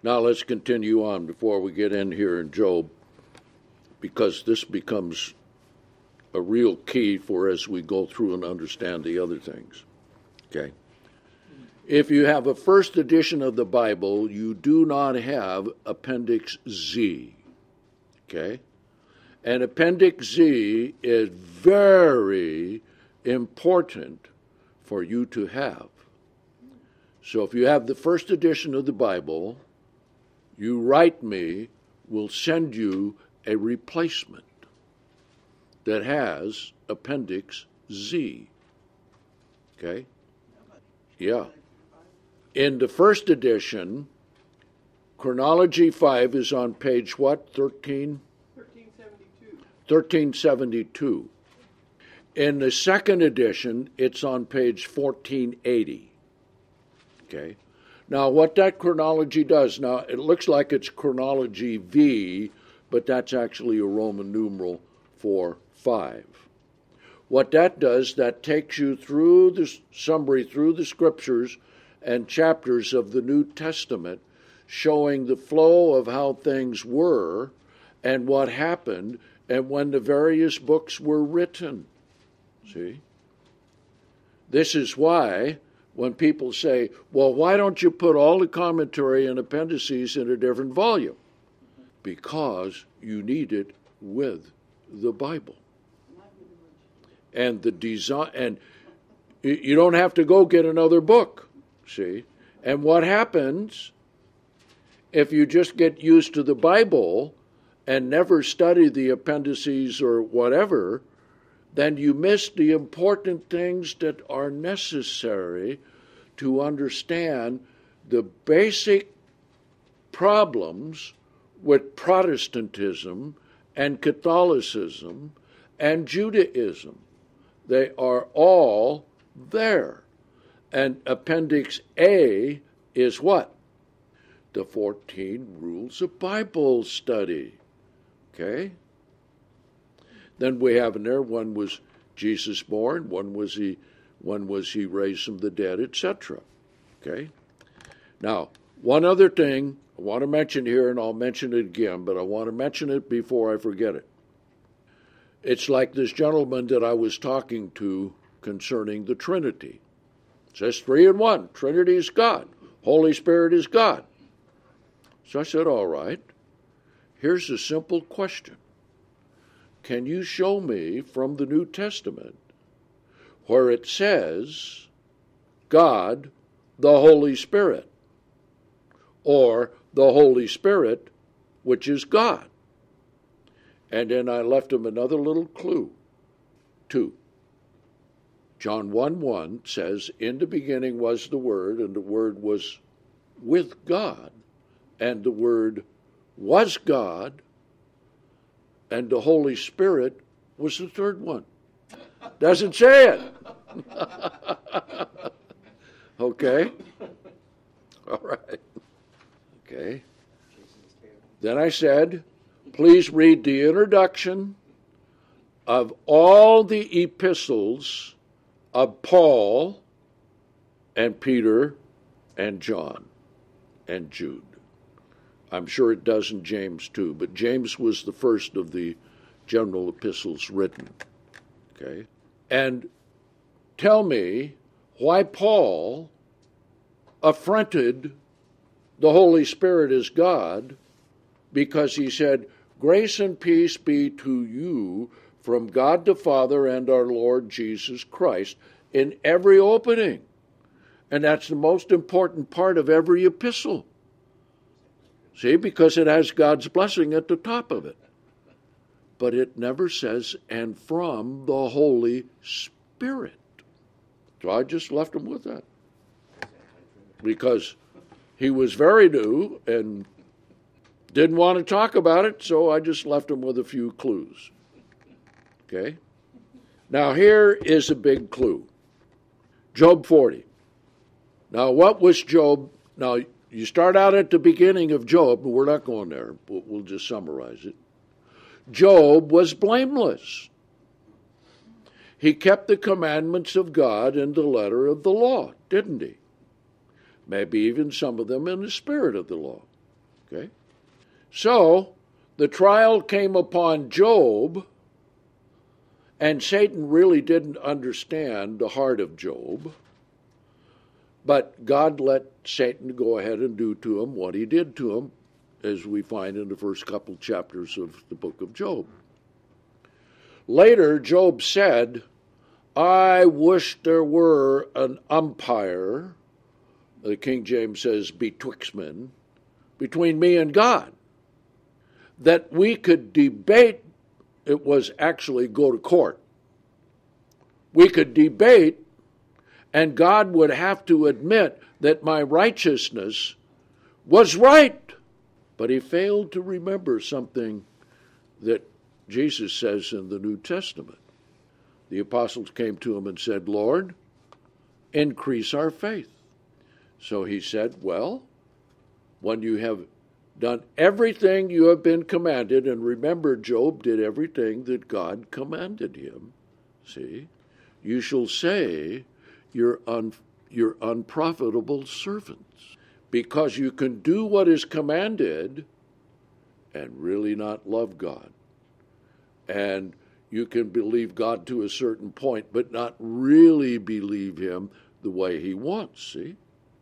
Now let's continue on before we get in here in Job, because this becomes a real key for as we go through and understand the other things. Okay. If you have a first edition of the Bible, you do not have Appendix Z. Okay? And Appendix Z is very important for you to have. So if you have the first edition of the Bible, you write me, we'll send you a replacement that has Appendix Z. Okay? Yeah. In the first edition, Chronology 5 is on page what? 1372. 1372. In the second edition, it's on page 1480. Okay? Now, what that chronology does, now, it looks like it's Chronology V, but that's actually a Roman numeral for 5. What that does, that takes you through the summary, through the scriptures and chapters of the New Testament, showing the flow of how things were and what happened and when the various books were written. See? This is why when people say, well, why don't you put all the commentary and appendices in a different volume? Because you need it with the Bible. And the design, and you don't have to go get another book, see? And what happens if you just get used to the Bible and never study the appendices or whatever, then you miss the important things that are necessary to understand the basic problems with Protestantism and Catholicism and Judaism. They are all there. And Appendix A is what? The 14 Rules of Bible Study. Okay? Then we have in there, one was Jesus born, one was he raised from the dead, etc. Okay? Now, one other thing I want to mention here, and I'll mention it again, but I want to mention it before I forget it. It's like this gentleman that I was talking to concerning the Trinity. It says 3 in 1. Trinity is God. Holy Spirit is God. So I said, all right. Here's a simple question. Can you show me from the New Testament where it says God, the Holy Spirit, or the Holy Spirit, which is God? And then I left him another little clue. 2. John 1:1 says, in the beginning was the Word, and the Word was with God, and the Word was God, and the Holy Spirit was the third one. Doesn't say it. Okay? All right. Okay. Then I said, please read the introduction of all the epistles of Paul and Peter and John and Jude. I'm sure it does in James too, but James was the first of the general epistles written. Okay? And tell me why Paul affronted the Holy Spirit as God, because he said, grace and peace be to you from God the Father and our Lord Jesus Christ, in every opening. And that's the most important part of every epistle. See, because it has God's blessing at the top of it. But it never says, and from the Holy Spirit. So I just left him with that. Because he was very new and didn't want to talk about it, so I just left him with a few clues. Okay? Now here is a big clue. Job 40. Now what was Job? Now you start out at the beginning of Job, but we're not going there. We'll just summarize it. Job was blameless. He kept the commandments of God in the letter of the law, didn't he? Maybe even some of them in the spirit of the law. Okay? So, the trial came upon Job, and Satan really didn't understand the heart of Job, but God let Satan go ahead and do to him what he did to him, as we find in the first couple chapters of the book of Job. Later, Job said, I wish there were an umpire, the King James says betwixtman, between me and God, that we could debate. It was actually go to court. We could debate, and God would have to admit that my righteousness was right. But he failed to remember something that Jesus says in the New Testament. The apostles came to him and said, Lord, increase our faith. So he said, well, when you have done everything you have been commanded, and remember, Job did everything that God commanded him, see, you shall say you're unprofitable servants, because you can do what is commanded and really not love God. And you can believe God to a certain point, but not really believe him the way he wants, see?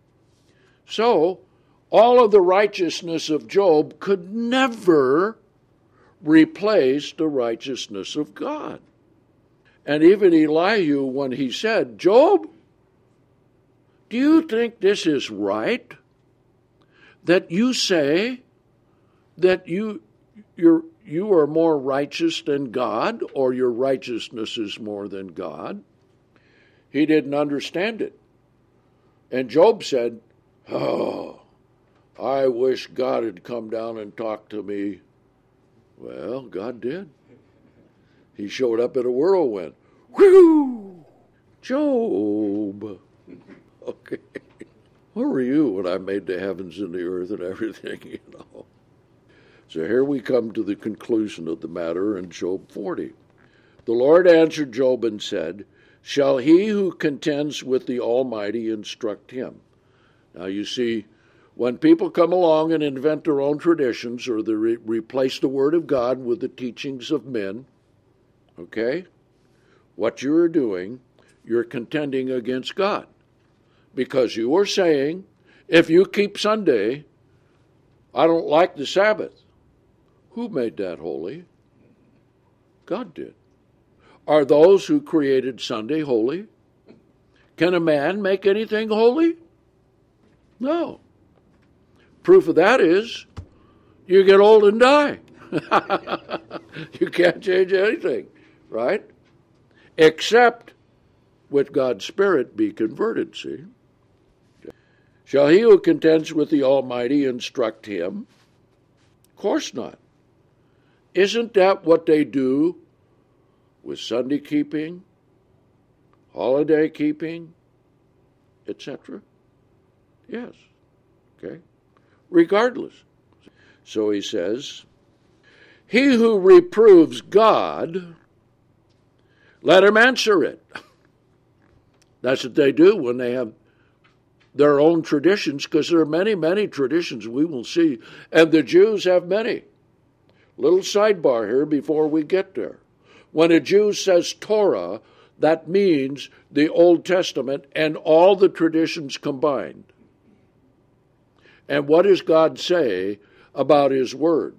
So, all of the righteousness of Job could never replace the righteousness of God. And even Elihu, when he said, Job, do you think this is right? That you say that you are more righteous than God, or your righteousness is more than God? He didn't understand it. And Job said, oh, I wish God had come down and talked to me. Well, God did. He showed up in a whirlwind. Whew! Job. Okay. Where were you when I made the heavens and the earth and everything, you know? So here we come to the conclusion of the matter in Job 40. The Lord answered Job and said, shall he who contends with the Almighty instruct him? Now you see, when people come along and invent their own traditions, or they replace the Word of God with the teachings of men, okay, what you're doing, you're contending against God. Because you are saying, if you keep Sunday, I don't like the Sabbath. Who made that holy? God did. Are those who created Sunday holy? Can a man make anything holy? No. Proof of that is you get old and die. You can't change anything, right? Except with God's Spirit be converted, see? Shall he who contends with the Almighty instruct him? Of course not. Isn't that what they do with Sunday keeping, holiday keeping, etc.? Yes. Okay. Regardless. So he says, he who reproves God, let him answer it. That's what they do when they have their own traditions, because there are many, many traditions we will see, and the Jews have many. Little sidebar here before we get there. When a Jew says Torah, that means the Old Testament and all the traditions combined. And what does God say about his word?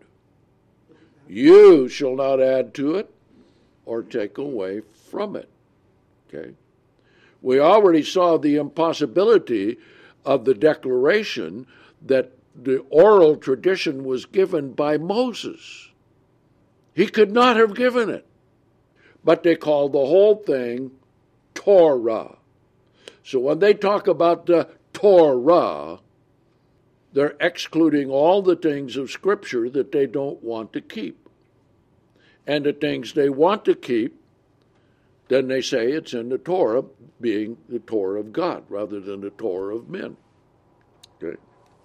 You shall not add to it or take away from it. Okay? We already saw the impossibility of the declaration that the oral tradition was given by Moses. He could not have given it. But they call the whole thing Torah. So when they talk about the Torah, they're excluding all the things of Scripture that they don't want to keep. And the things they want to keep, then they say it's in the Torah, being the Torah of God rather than the Torah of men. Okay.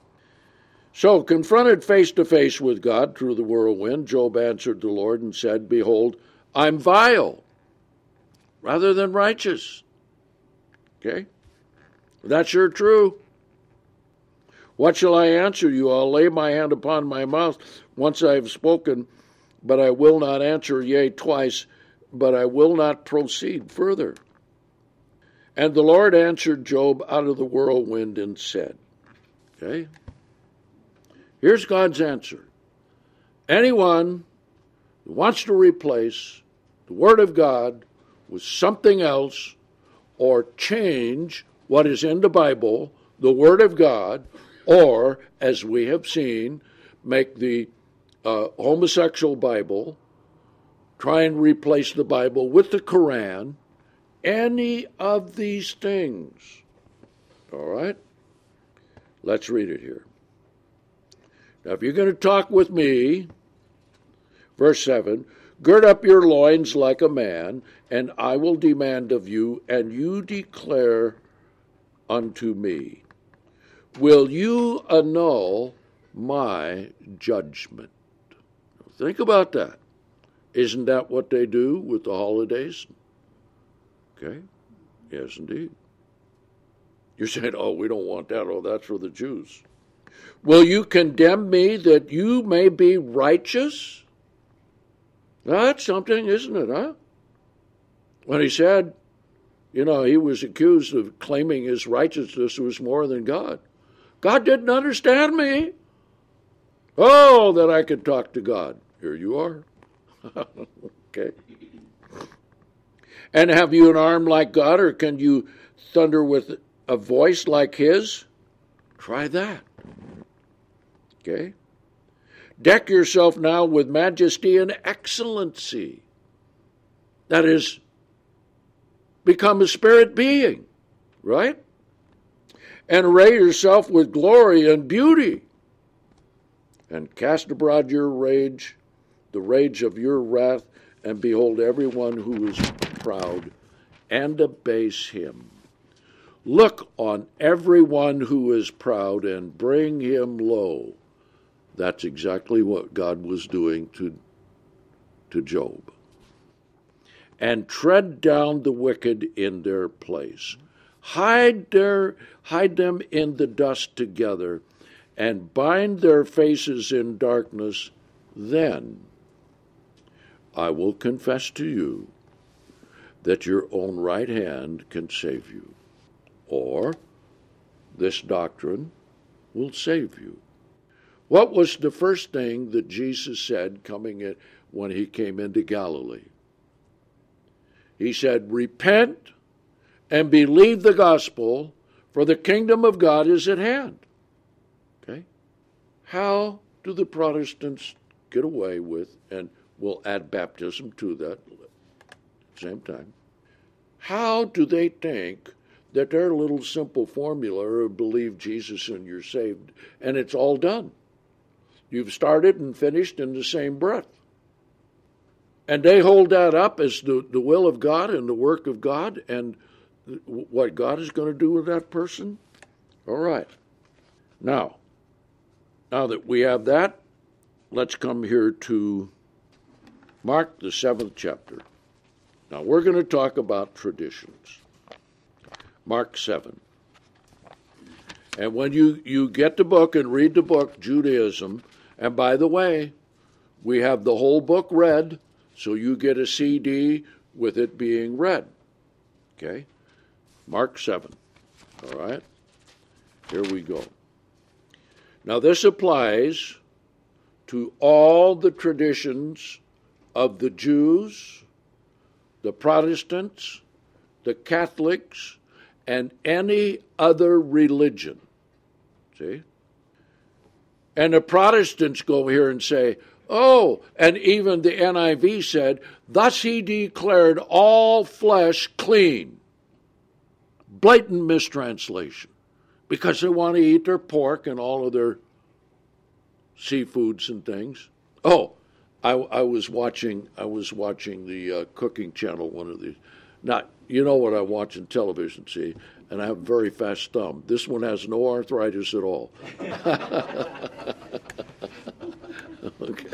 So, confronted face to face with God through the whirlwind, Job answered the Lord and said, behold, I'm vile rather than righteous. Okay? That's sure true. What shall I answer you? I'll lay my hand upon my mouth once I have spoken, but I will not answer, yea, twice, but I will not proceed further. And the Lord answered Job out of the whirlwind and said, okay, here's God's answer. Anyone who wants to replace the Word of God with something else or change what is in the Bible, the Word of God, or, as we have seen, make the homosexual Bible, try and replace the Bible with the Quran, any of these things. All right? Let's read it here. Now, if you're going to talk with me, verse 7, gird up your loins like a man, and I will demand of you, and you declare unto me. Will you annul my judgment? Think about that. Isn't that what they do with the holidays? Okay. Yes, indeed. You're saying, oh, we don't want that. Oh, that's for the Jews. Will you condemn me that you may be righteous? That's something, isn't it, huh? When he said, he was accused of claiming his righteousness was more than God. God didn't understand me. Oh, that I could talk to God. Here you are. Okay. And have you an arm like God, or can you thunder with a voice like his? Try that. Okay. Deck yourself now with majesty and excellency. That is, become a spirit being, right? And array yourself with glory and beauty. And cast abroad your rage, the rage of your wrath, and behold everyone who is proud, and abase him. Look on everyone who is proud, and bring him low. That's exactly what God was doing to Job. And tread down the wicked in their place. Hide them in the dust together, and bind their faces in darkness. Then I will confess to you that your own right hand can save you, or this doctrine will save you. What was the first thing that Jesus said coming in when he came into Galilee? He said, repent and believe the gospel, for the kingdom of God is at hand. Okay? How do the Protestants get away with, and we'll add baptism to that at the same time, how do they think that their little simple formula of believe Jesus and you're saved, and it's all done? You've started and finished in the same breath. And they hold that up as the will of God and the work of God and what God is going to do with that person. All right. Now that we have that, let's come here to Mark, the 7th chapter. Now we're going to talk about traditions. Mark 7. And when you get the book and read the book, Judaism, and by the way, we have the whole book read, so you get a CD with it being read. Okay? Mark 7. All right? Here we go. Now this applies to all the traditions of the Jews, the Protestants, the Catholics, and any other religion. See? And the Protestants go here and say, oh, and even the NIV said, thus he declared all flesh clean. Blatant mistranslation. Because they want to eat their pork and all of their seafoods and things. Oh, I was watching the cooking channel, one of these. Now, you know what I watch on television, see? And I have a very fast thumb. This one has no arthritis at all. Okay.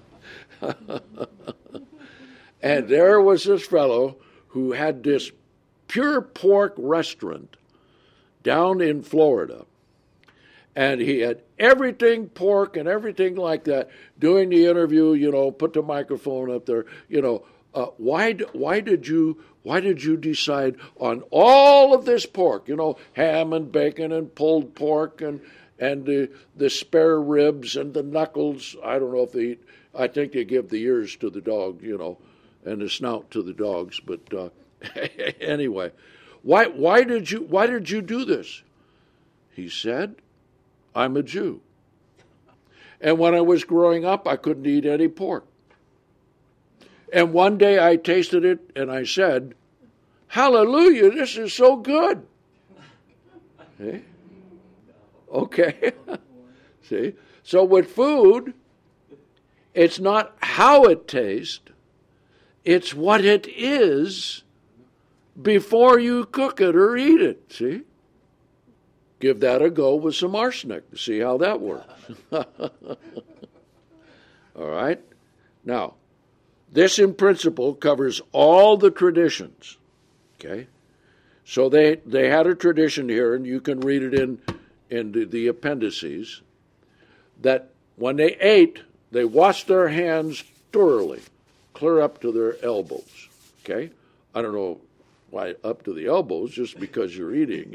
And there was this fellow who had this pure pork restaurant down in Florida. And he had everything pork and everything like that. Doing the interview, put the microphone up there. Why did you decide on all of this pork? Ham and bacon and pulled pork and the spare ribs and the knuckles. I don't know if they eat. I think they give the ears to the dog, and the snout to the dogs. But anyway, why did you do this? He said, I'm a Jew. And when I was growing up, I couldn't eat any pork. And one day I tasted it and I said, hallelujah, this is so good. See? Okay. See? So with food, it's not how it tastes, it's what it is before you cook it or eat it. See? Give that a go with some arsenic to see how that works. All right? Now, this in principle covers all the traditions. Okay? So they had a tradition here, and you can read it in the appendices, that when they ate, they washed their hands thoroughly, clear up to their elbows. Okay? I don't know why up to the elbows, just because you're eating,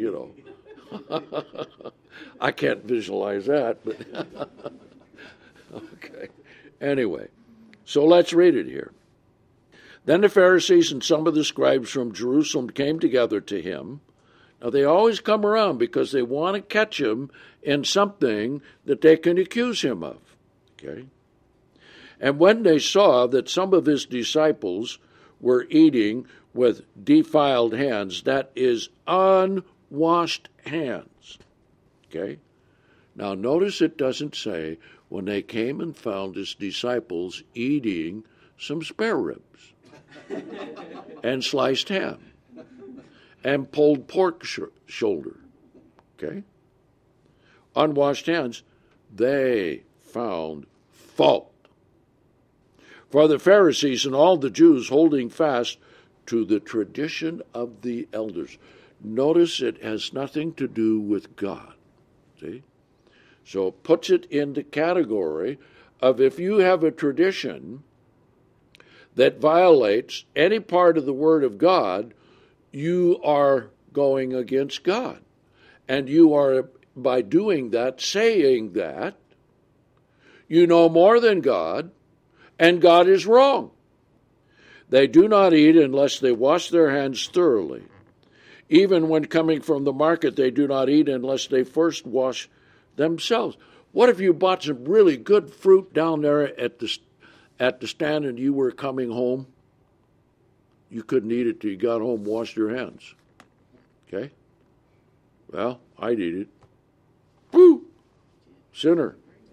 I can't visualize that, but okay. Anyway, so let's read it here. Then the Pharisees and some of the scribes from Jerusalem came together to him. Now, they always come around because they want to catch him in something that they can accuse him of. Okay? And when they saw that some of his disciples were eating with defiled hands, that is, unwashed hands. Okay? Now, notice it doesn't say when they came and found his disciples eating some spare ribs and sliced ham and pulled pork shoulder. Okay? Unwashed hands, they found fault. For the Pharisees and all the Jews holding fast to the tradition of the elders. Notice it has nothing to do with God. See? So it puts it in the category of if you have a tradition that violates any part of the Word of God, you are going against God. And you are, by doing that, saying that you know more than God, and God is wrong. They do not eat unless they wash their hands thoroughly. Even when coming from the market, they do not eat unless they first wash themselves. What if you bought some really good fruit down there at the stand and you were coming home? You couldn't eat it till you got home, washed your hands. Okay? Well, I'd eat it. Woo! Sinner.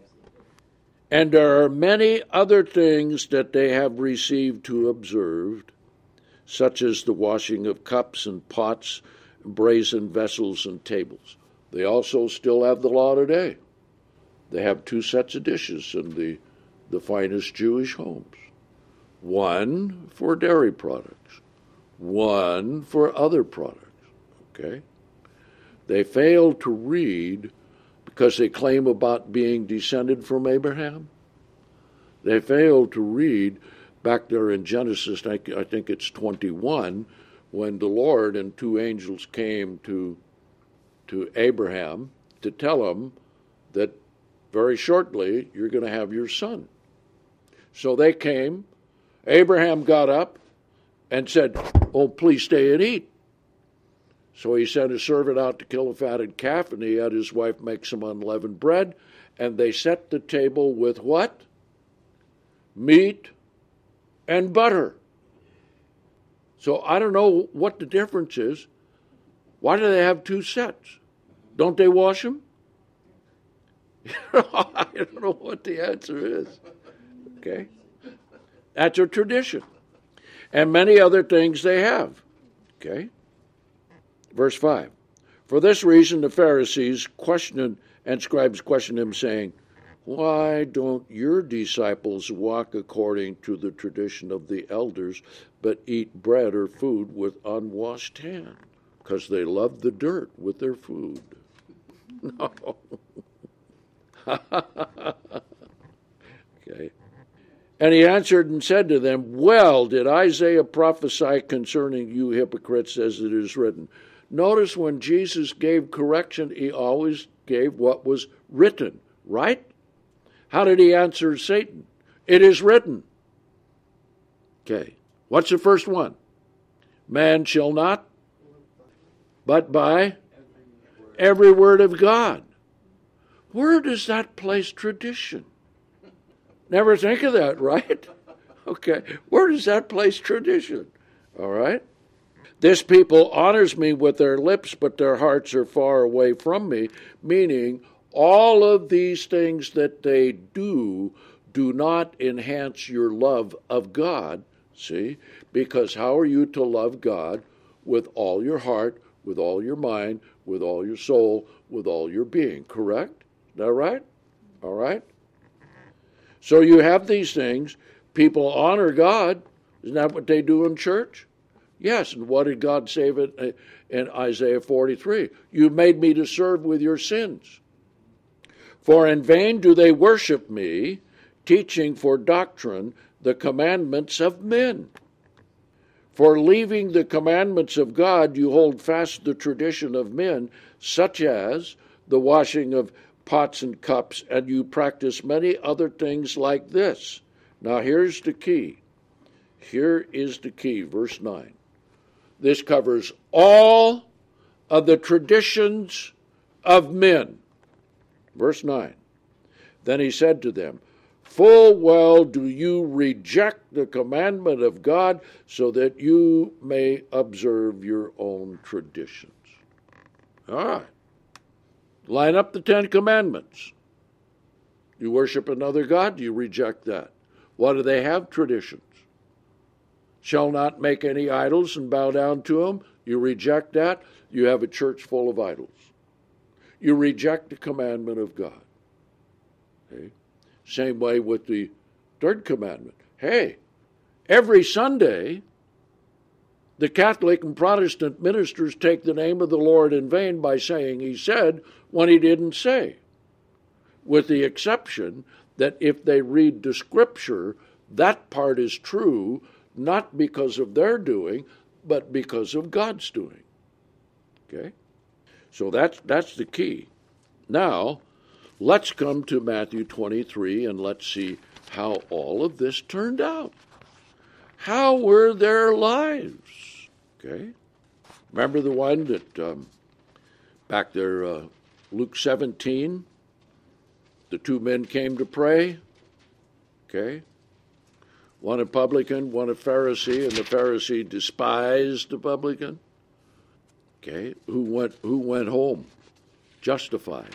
And there are many other things that they have received to observe, such as the washing of cups and pots, brazen vessels and tables. They also still have the law today. They have two sets of dishes in the finest Jewish homes. One for dairy products, one for other products. Okay? They fail to read because they claim about being descended from Abraham. They fail to read back there in Genesis, I think it's 21, when the Lord and two angels came to Abraham to tell him that very shortly you're going to have your son. So they came. Abraham got up and said, "Oh, please stay and eat." So he sent a servant out to kill a fatted calf, and he had his wife make some unleavened bread, and they set the table with what? Meat and butter. So I don't know what the difference is. Why do they have two sets? Don't they wash them? I don't know what the answer is. Okay? That's a tradition. And many other things they have. Okay? Verse 5. For this reason the Pharisees and scribes questioned him, saying, "Why don't your disciples walk according to the tradition of the elders, but eat bread or food with unwashed hands?" Because they love the dirt with their food. No. Okay. And he answered and said to them, well did Isaiah prophesy concerning you hypocrites, as it is written. Notice when Jesus gave correction, he always gave what was written, right? How did he answer Satan? It is written. Okay. What's the first one? Man shall not, but by every word of God. Where does that place tradition? Never think of that, right? Okay. Where does that place tradition? All right. This people honors me with their lips, but their hearts are far away from me, meaning all of these things that they do not enhance your love of God, see? Because how are you to love God? With all your heart, with all your mind, with all your soul, with all your being, correct? Is that right? All right? So you have these things. People honor God. Isn't that what they do in church? Yes, and what did God say in Isaiah 43? You made me to serve with your sins. For in vain do they worship me, teaching for doctrine the commandments of men. For leaving the commandments of God, you hold fast the tradition of men, such as the washing of pots and cups, and you practice many other things like this. Now here's the key. Here is the key, verse 9. This covers all of the traditions of men. Verse 9. Then he said to them, full well do you reject the commandment of God, so that you may observe your own traditions. All right. Line up the 10 commandments. You worship another god, you reject that. What do they have? Traditions. Shall not make any idols and bow down to them. You reject that. You have a church full of idols. You reject the commandment of God. Okay? Same way with the third commandment. Hey, every Sunday, the Catholic and Protestant ministers take the name of the Lord in vain by saying he said when he didn't say, with the exception that if they read the scripture, that part is true, not because of their doing, but because of God's doing. Okay? So that's the key. Now, let's come to Matthew 23 and let's see how all of this turned out. How were their lives? Okay? Remember the one that back there, Luke 17, the two men came to pray? Okay? One a publican, one a Pharisee, and the Pharisee despised the publican. Okay, who went home justified?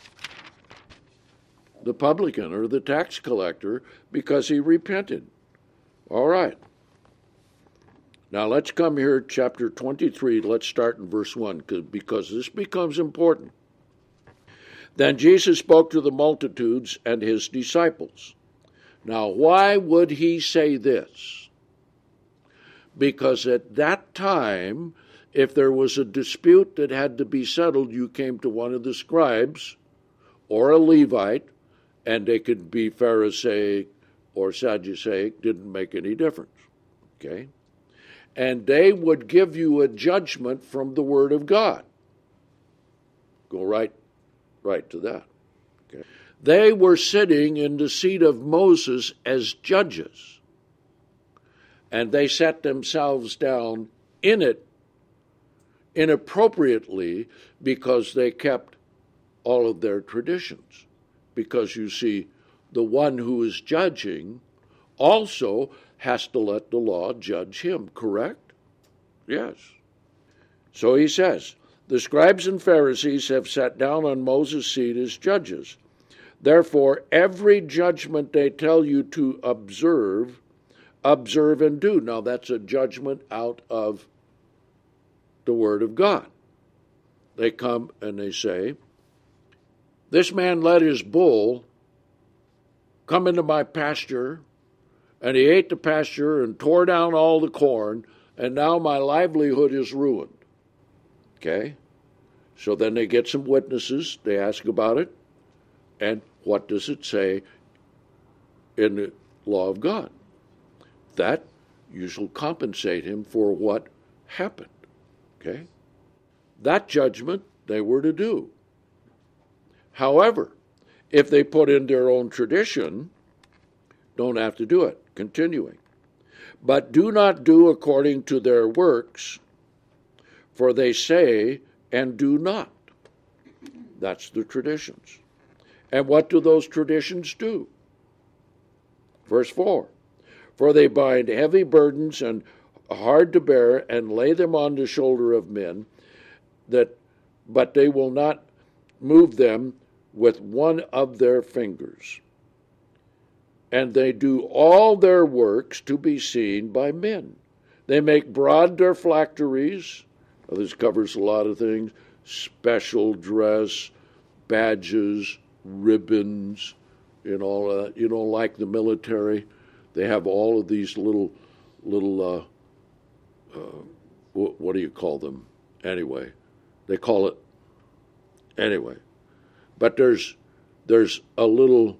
The publican or the tax collector, because he repented. All right. Now let's come here, chapter 23. Let's start in verse 1, because this becomes important. Then Jesus spoke to the multitudes and his disciples. Now, why would he say this? Because at that time, if there was a dispute that had to be settled, you came to one of the scribes or a Levite, and they could be Pharisaic or Sadduceic, didn't make any difference. Okay? And they would give you a judgment from the Word of God. Go right to that. Okay? They were sitting in the seat of Moses as judges, and they set themselves down in it inappropriately because they kept all of their traditions. Because you see, the one who is judging also has to let the law judge him, correct? Yes. So he says, the scribes and Pharisees have sat down on Moses' seat as judges. Therefore, every judgment they tell you to observe and do. Now, that's a judgment out of the Word of God. They come and they say, this man let his bull come into my pasture, and he ate the pasture and tore down all the corn, and now my livelihood is ruined. Okay? So then they get some witnesses, they ask about it, and what does it say in the law of God? That you shall compensate him for what happened. Okay? That judgment they were to do. However, if they put in their own tradition, don't have to do it. Continuing. But do not do according to their works, for they say and do not. That's the traditions. And what do those traditions do? Verse 4. For they bind heavy burdens and hard to bear and lay them on the shoulder of men, but they will not move them with one of their fingers. And they do all their works to be seen by men. They make broad their phylacteries. This covers a lot of things. Special dress, badges, ribbons, and all that. You know, like the military, they have all of these little what do you call them? Anyway, they call it, anyway. But there's a little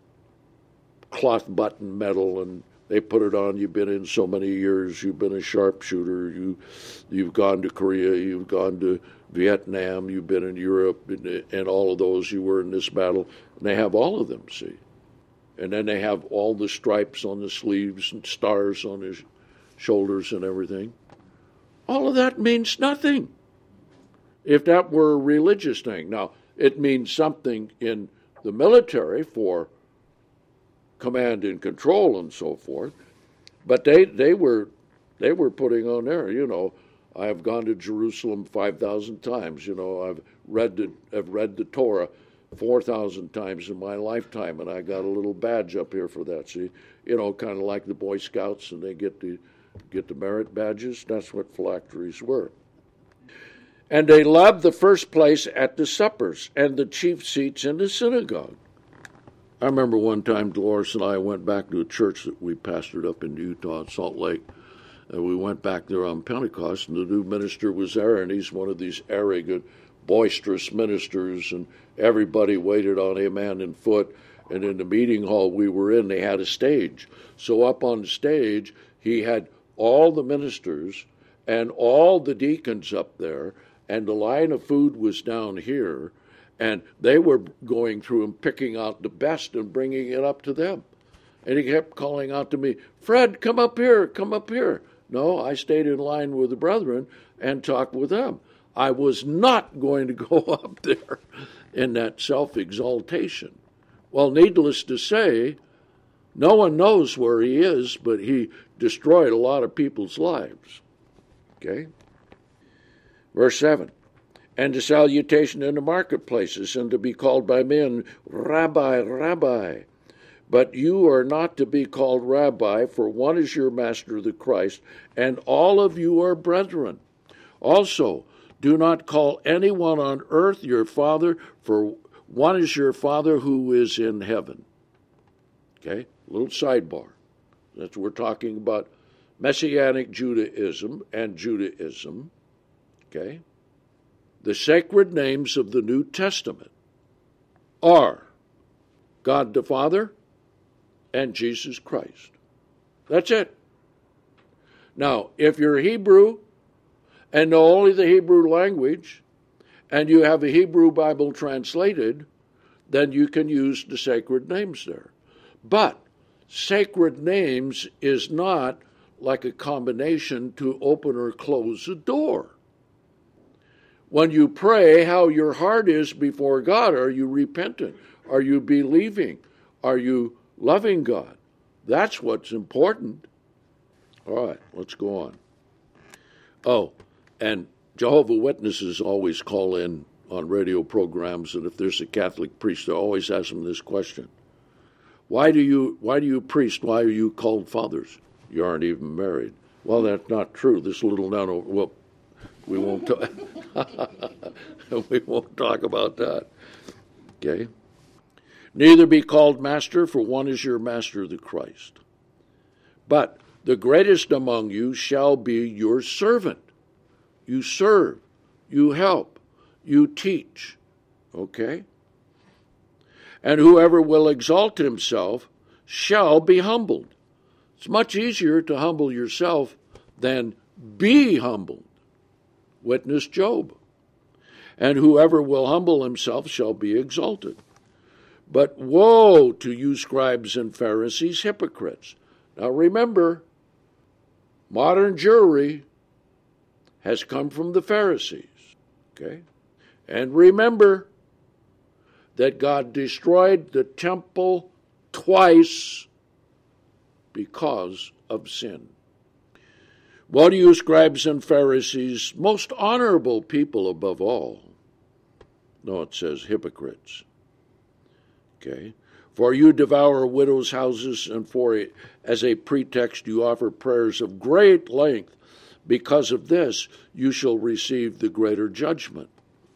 cloth button medal, and they put it on. You've been in so many years. You've been a sharpshooter. You've gone to Korea. You've gone to Vietnam. You've been in Europe, and all of those. You were in this battle. And they have all of them, see. And then they have all the stripes on the sleeves and stars on his shoulders and everything. All of that means nothing if that were a religious thing. Now, it means something in the military for command and control and so forth, but they were putting on there, you know, I have gone to Jerusalem 5,000 times, you know, I've read the Torah 4,000 times in my lifetime, and I got a little badge up here for that. See, you know, kind of like the Boy Scouts, and they get the merit badges. That's what phylacteries were. And they loved the first place at the suppers and the chief seats in the synagogue. I remember one time Dolores and I went back to a church that we pastored up in Utah, Salt Lake, and we went back there on Pentecost, and the new minister was there, and he's one of these arrogant, boisterous ministers, and everybody waited on him hand and foot. And in the meeting hall we were in, they had a stage. So up on the stage, he had all the ministers and all the deacons up there, and the line of food was down here, and they were going through and picking out the best and bringing it up to them. And he kept calling out to me, Fred, come up here, come up here. No, I stayed in line with the brethren and talked with them. I was not going to go up there in that self-exaltation. Well, needless to say, no one knows where he is, but he destroyed a lot of people's lives. Okay? Verse 7. And the salutation in the marketplaces, and to be called by men, Rabbi, Rabbi. But you are not to be called Rabbi, for one is your master, the Christ, and all of you are brethren. Also, do not call anyone on earth your father, for one is your Father who is in heaven. Okay, little sidebar. That's we're talking about Messianic Judaism and Judaism. Okay, the sacred names of the New Testament are God the Father and Jesus Christ. That's it. Now, if you're Hebrew and know only the Hebrew language, and you have a Hebrew Bible translated, then you can use the sacred names there. But sacred names is not like a combination to open or close a door. When you pray, how your heart is before God. Are you repentant? Are you believing? Are you loving God? That's what's important. All right, let's go on. Oh, and Jehovah's Witnesses always call in on radio programs, and if there's a Catholic priest, they always ask them this question. Why do you priest, why are you called fathers? You aren't even married. Well, that's not true. This little nun, well, we won't talk. We won't talk about that. Okay? Neither be called master, for one is your master, the Christ. But the greatest among you shall be your servant. You serve, you help, you teach. Okay? and whoever will exalt himself shall be humbled. It's much easier to humble yourself than be humbled. Witness Job. And whoever will humble himself shall be exalted. But woe to you, scribes and Pharisees, hypocrites. Now remember, modern Jewry has come from the Pharisees. Okay? And remember that God destroyed the temple twice because of sin. Woe to you, scribes and Pharisees, most honorable people above all. No, it says hypocrites. Okay? For you devour widows' houses, and as a pretext you offer prayers of great length. Because of this, you shall receive the greater judgment.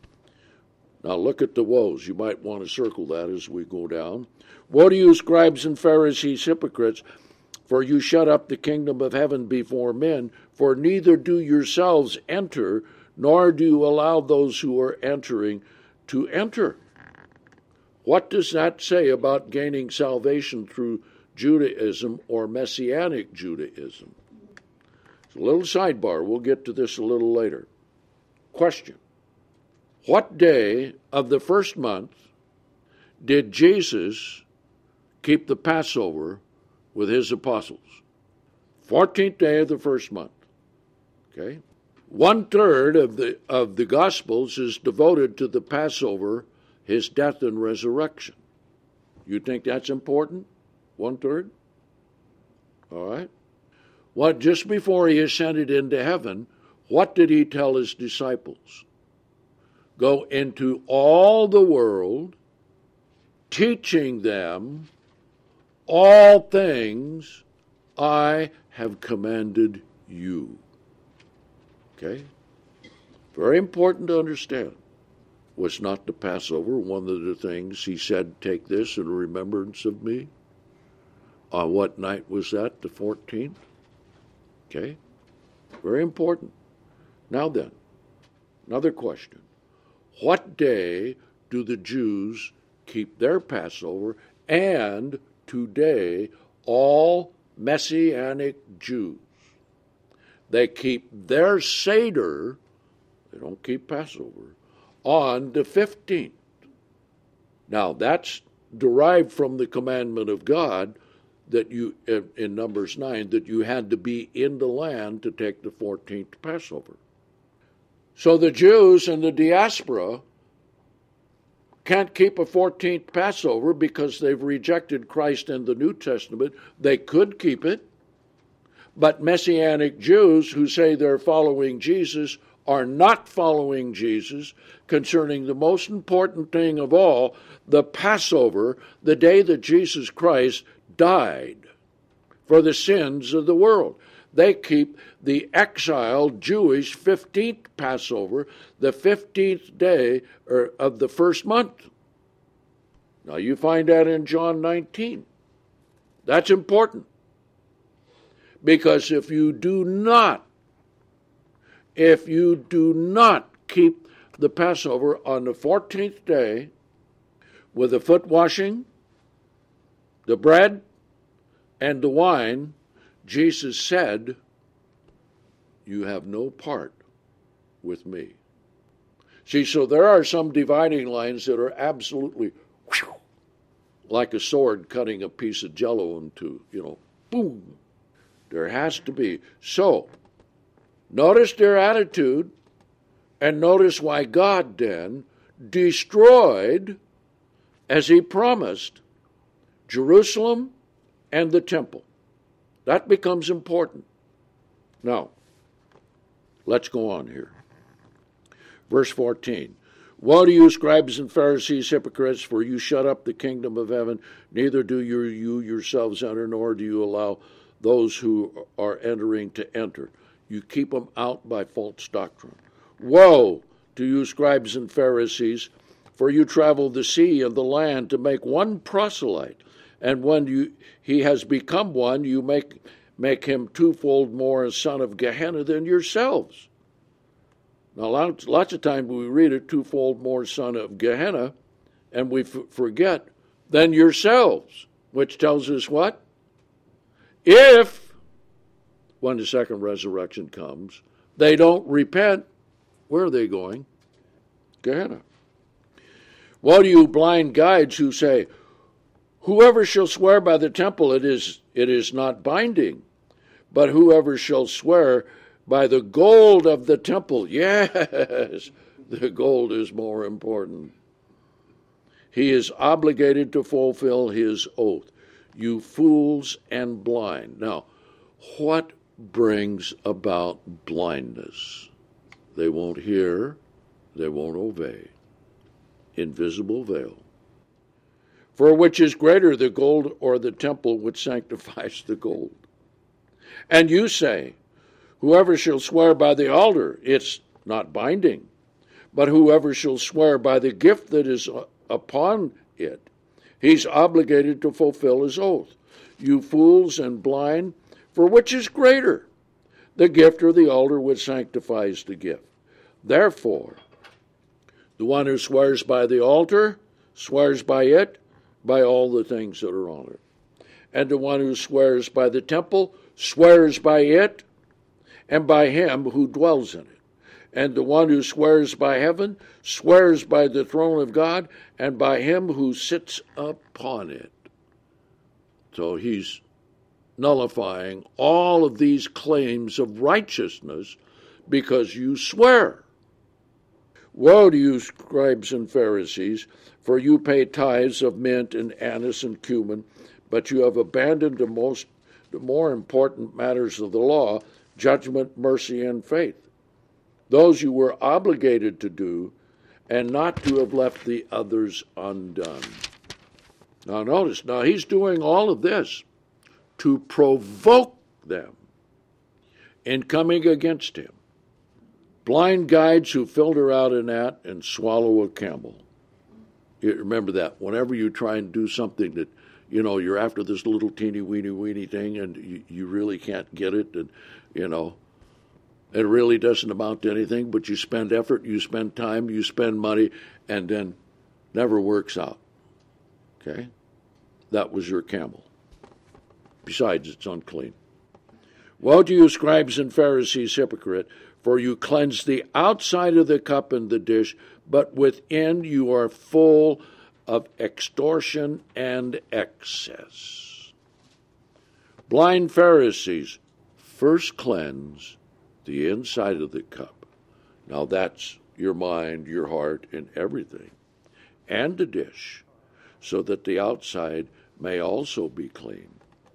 Now look at the woes. You might want to circle that as we go down. Woe to you, scribes and Pharisees, hypocrites, for you shut up the kingdom of heaven before men, for neither do yourselves enter, nor do you allow those who are entering to enter. What does that say about gaining salvation through Judaism or Messianic Judaism? It's a little sidebar. We'll get to this a little later. Question. What day of the first month did Jesus keep the Passover with his apostles? 14th day of the first month. Okay? 1/3 of the Gospels is devoted to the Passover, his death and resurrection. You think that's important? 1/3? All right. What, just before he ascended into heaven, what did he tell his disciples? Go into all the world, teaching them all things I have commanded you. Okay? Very important to understand. Was not the Passover one of the things he said, take this in remembrance of me? On what night was that? The 14th? Okay? Very important. Now then, another question. What day do the Jews keep their Passover? And today, all Messianic Jews, they keep their Seder, they don't keep Passover, on the 15th. Now, that's derived from the commandment of God that you, in Numbers 9, that you had to be in the land to take the 14th Passover. So the Jews and the diaspora can't keep a 14th Passover because they've rejected Christ and the New Testament. They could keep it, but Messianic Jews who say they're following Jesus are not following Jesus concerning the most important thing of all, the Passover, the day that Jesus Christ died for the sins of the world. They keep the exiled Jewish 15th Passover, the 15th day of the first month. Now you find that in John 19. That's important. Because if you do not keep the Passover on the 14th day with the foot washing, the bread, and the wine, Jesus said, you have no part with me. See, so there are some dividing lines that are absolutely like a sword cutting a piece of jello into, boom. There has to be. So, notice their attitude, and notice why God then destroyed, as he promised, Jerusalem and the temple. That becomes important. Now, let's go on here. Verse 14. Woe to you, scribes and Pharisees, hypocrites, for you shut up the kingdom of heaven, neither do you yourselves enter, nor do you allow those who are entering to enter. You keep them out by false doctrine. Woe to you, scribes and Pharisees, for you travel the sea and the land to make one proselyte, and when he has become one, you make him twofold more a son of Gehenna than yourselves. Now, lots of times we read it, twofold more son of Gehenna, and we forget than yourselves, which tells us what? If, when the second resurrection comes, they don't repent, where are they going? Gehenna. Woe to you blind guides who say, whoever shall swear by the temple, it is not binding, but whoever shall swear by the gold of the temple, yes, the gold is more important. He is obligated to fulfill his oath. You fools and blind. Now, what brings about blindness? They won't hear, they won't obey. Invisible veil. For which is greater, the gold or the temple which sanctifies the gold? And you say, whoever shall swear by the altar, it's not binding, but whoever shall swear by the gift that is upon it, he's obligated to fulfill his oath. You fools and blind, for which is greater, the gift or the altar which sanctifies the gift? Therefore, the one who swears by the altar swears by it, by all the things that are on it. And the one who swears by the temple swears by it and by him who dwells in it. And the one who swears by heaven swears by the throne of God and by him who sits upon it. So he's nullifying all of these claims of righteousness because you swear. Woe to you, scribes and Pharisees, for you pay tithes of mint and anise and cumin, but you have abandoned the more important matters of the law, judgment, mercy, and faith. Those you were obligated to do, and not to have left the others undone. Now notice, he's doing all of this to provoke them in coming against him. Blind guides who filter out a gnat and swallow a camel. You remember that. Whenever you try and do something that, you're after this little teeny weeny thing and you really can't get it, and, it really doesn't amount to anything, but you spend effort, you spend time, you spend money, and then never works out. Okay? That was your camel. Besides, it's unclean. Woe to you, scribes and Pharisees, hypocrite, for you cleanse the outside of the cup and the dish, but within you are full of extortion and excess. Blind Pharisees, first cleanse the inside of the cup. Now that's your mind, your heart, and everything, and the dish, so that the outside may also be clean.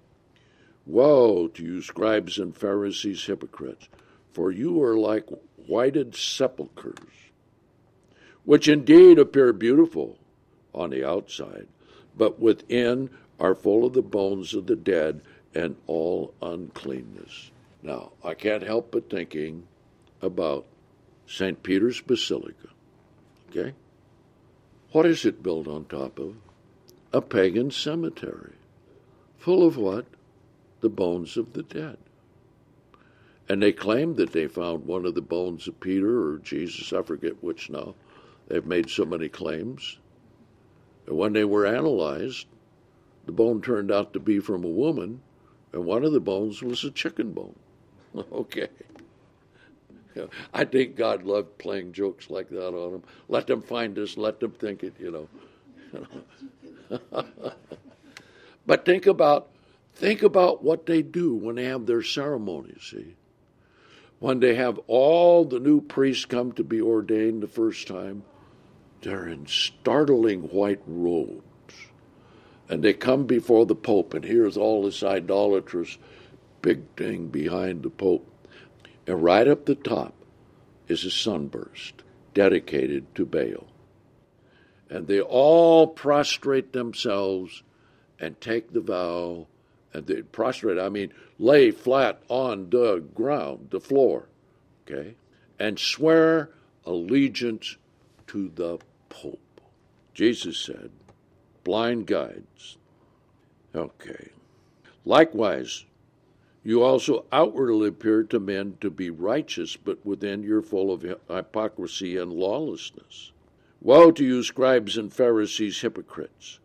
Woe to you, scribes and Pharisees, hypocrites, for you are like whited sepulchres, which indeed appear beautiful on the outside, but within are full of the bones of the dead and all uncleanness. Now, I can't help but thinking about St. Peter's Basilica. Okay? What is it built on top of? A pagan cemetery. Full of what? The bones of the dead. And they claimed that they found one of the bones of Peter or Jesus, I forget which now. They've made so many claims. And when they were analyzed, the bone turned out to be from a woman, and one of the bones was a chicken bone. Okay. I think God loved playing jokes like that on them. Let them find this, let them think it, But think about what they do when they have their ceremonies, see? When they have all the new priests come to be ordained the first time, they're in startling white robes. And they come before the Pope, and here's all this idolatrous big thing behind the Pope. And right up the top is a sunburst dedicated to Baal. And they all prostrate themselves and take the vow. And they prostrate, lay flat on the ground, the floor, okay, and swear allegiance to the Pope. Jesus said, blind guides. Okay. Likewise, you also outwardly appear to men to be righteous, but within you're full of hypocrisy and lawlessness. Woe to you, scribes and Pharisees, hypocrites!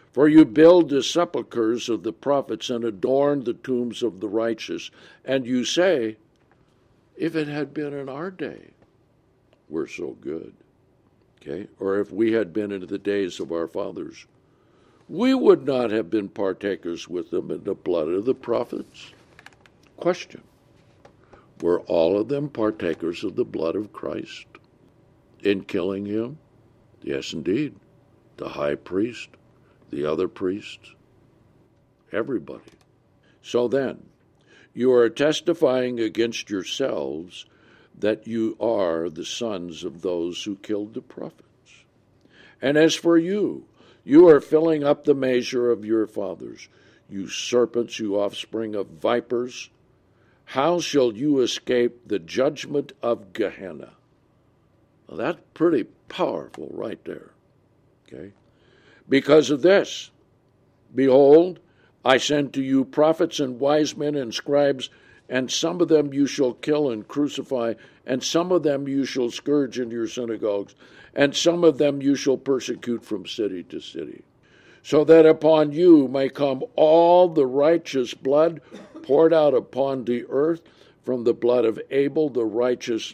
For you build the sepulchres of the prophets and adorn the tombs of the righteous. And you say, if it had been in our day, we're so good. Okay? Or if we had been in the days of our fathers, we would not have been partakers with them in the blood of the prophets. Question. Were all of them partakers of the blood of Christ in killing him? Yes, indeed. The high priest, the other priests, everybody. So then, you are testifying against yourselves that you are the sons of those who killed the prophets. And as for you, you are filling up the measure of your fathers. You serpents, you offspring of vipers, how shall you escape the judgment of Gehenna? Well, that's pretty powerful right there. Okay? Because of this, behold, I send to you prophets and wise men and scribes, and some of them you shall kill and crucify, and some of them you shall scourge in your synagogues, and some of them you shall persecute from city to city, so that upon you may come all the righteous blood poured out upon the earth, from the blood of Abel the righteous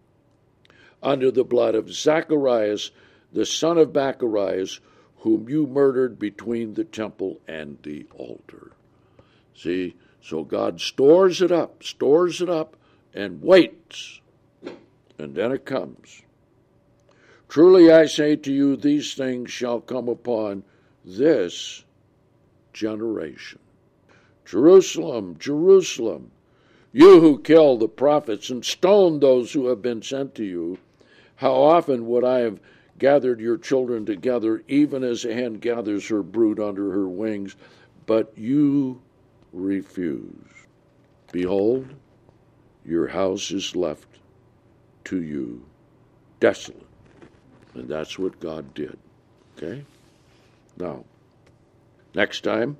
unto the blood of Zacharias, the son of Bacharias, whom you murdered between the temple and the altar. See, so God stores it up, and waits, and then it comes. Truly I say to you, these things shall come upon this generation. Jerusalem, Jerusalem, you who kill the prophets and stone those who have been sent to you, how often would I have gathered your children together, even as a hen gathers her brood under her wings, but you refuse. Behold, your house is left to you desolate. And that's what God did. Okay? Now, next time,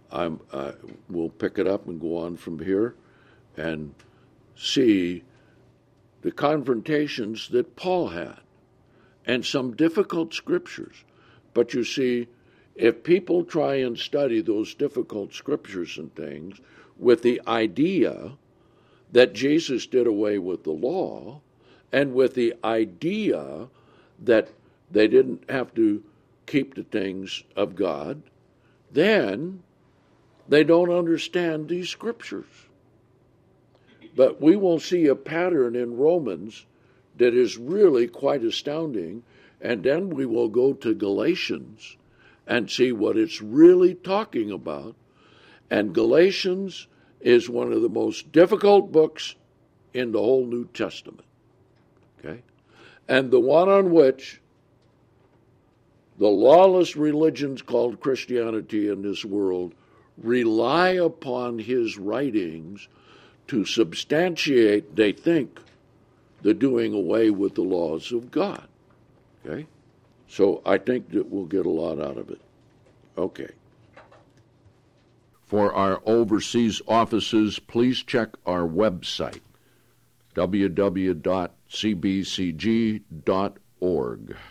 we'll pick it up and go on from here and see the confrontations that Paul had and some difficult scriptures. But you see, if people try and study those difficult scriptures and things with the idea that Jesus did away with the law and with the idea that they didn't have to keep the things of God, then they don't understand these scriptures. But we will see a pattern in Romans that is really quite astounding, and then we will go to Galatians and see what it's really talking about. And Galatians is one of the most difficult books in the whole New Testament. Okay? And the one on which the lawless religions called Christianity in this world rely upon his writings to substantiate, they think, the doing away with the laws of God. Okay? So I think that we'll get a lot out of it. Okay. For our overseas offices, please check our website, www.cbcg.org.